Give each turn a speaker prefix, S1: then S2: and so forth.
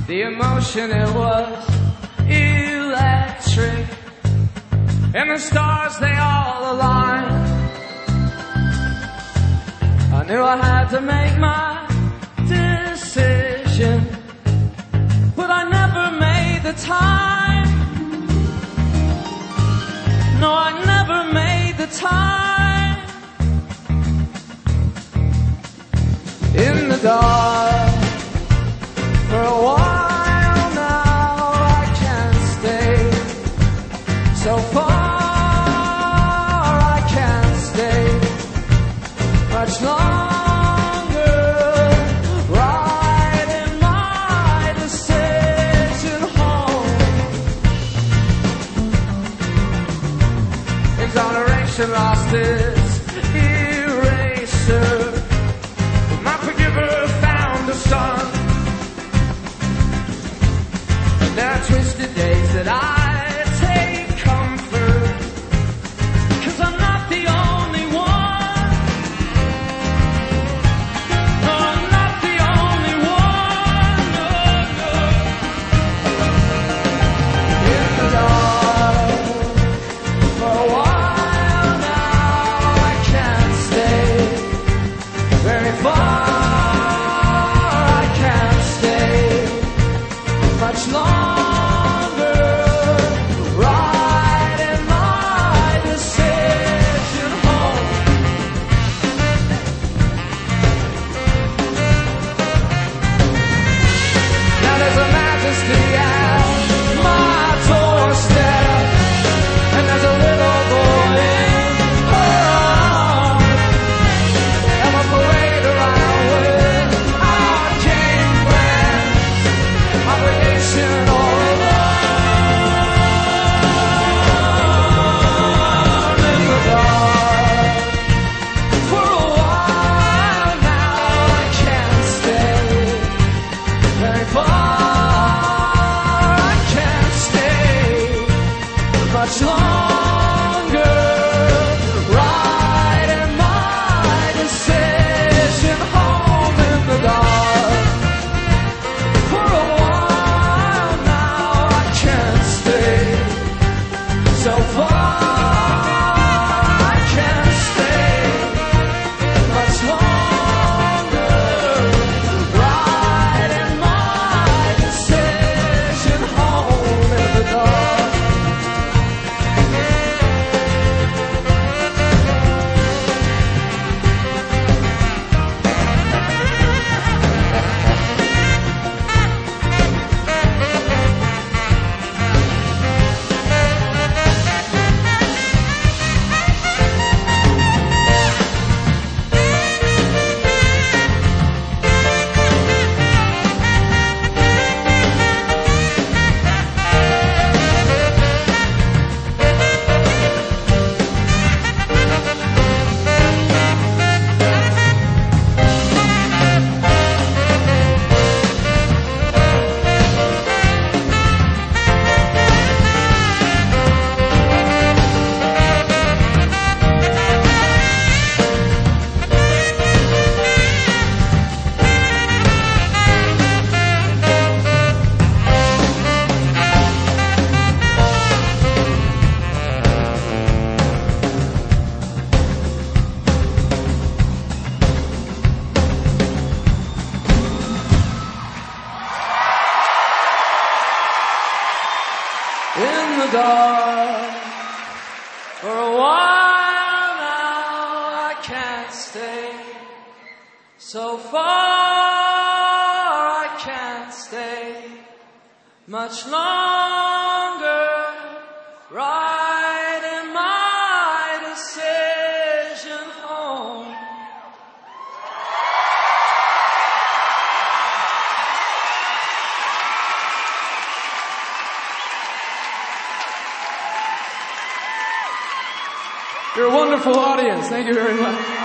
S1: The emotion, it was electric, and the stars, they all aligned. I knew I had to make my decision, but I never made the time. No, I never made the time. In the dark, for a while now, I can't stay so far. I can't stay much longer. Riding my decision home. Exoneration lost its eraser. My forgiver found the sun. There are twisted days that I take comfort, 'cause I'm not the only one. No, I'm not the only one. No, no. In the dark, for a while now, I can't stay very far. I can't stay much longer. Much longer, riding my decision home in the dark. For a while now, I can't stay so far. I can't stay much longer, riding my decision home in the dark. In the dark, for a while now, I can't stay so far. I can't stay much longer, riding my decision home. You're a wonderful audience. Thank you very much.